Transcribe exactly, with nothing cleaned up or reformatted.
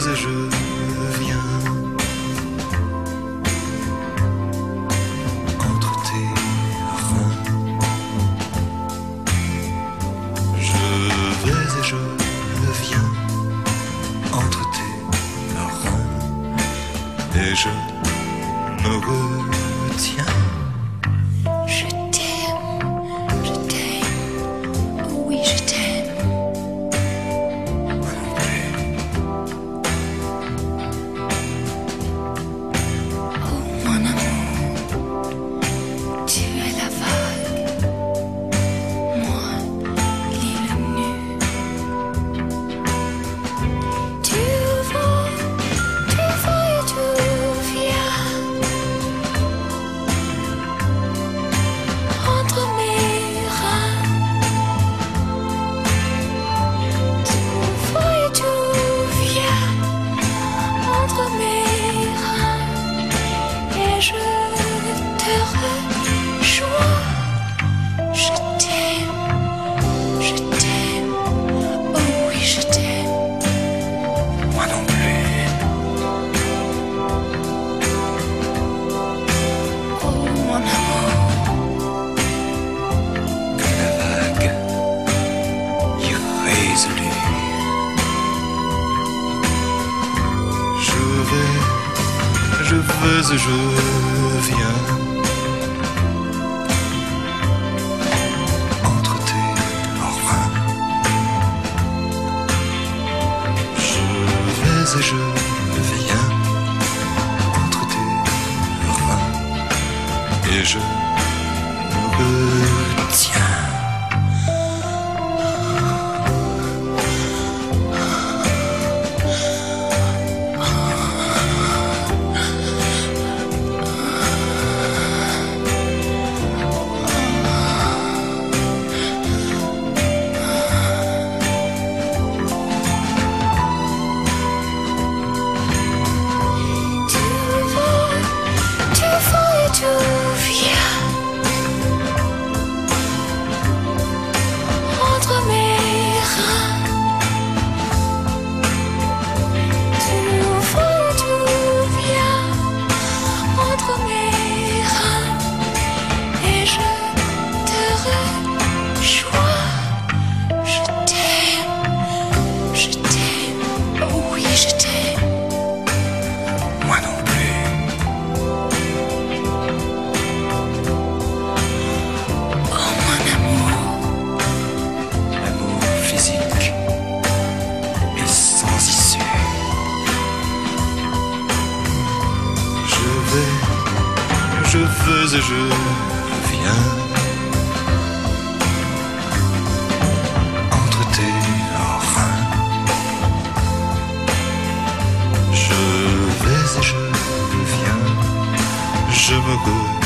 vais et je viens entre tes reins. Je vais et je viens entre tes reins et je me retiens. Je t'aime, je t'aime, oh oui je t'aime. Moi non plus. Oh mon amour, tu es la vague, moi l'île nue. Tu vas, tu vas et tu viens entre mes reins. Tu vas et tu viens entre mes reins et je te rejoins. Je t'aime, je t'aime, oh oui je t'aime. Moi non plus. Oh mon amour, Comme la vague irrésolue. Je vais, je vais et je viens entre tes reins. Je vais et je viens entre tes reins et je me retiens. tu vas, tu vas et tu viens entre mes reins. Tu vas et tu viens entre mes reins et je te rejoins. Je t'aime, je t'aime, oh oui je t'aime. Moi non plus. Oh mon amour, L'amour physique est sans issue. Je vais, je vais et je viens entre tes reins. Je vais et je viens, je me retiens.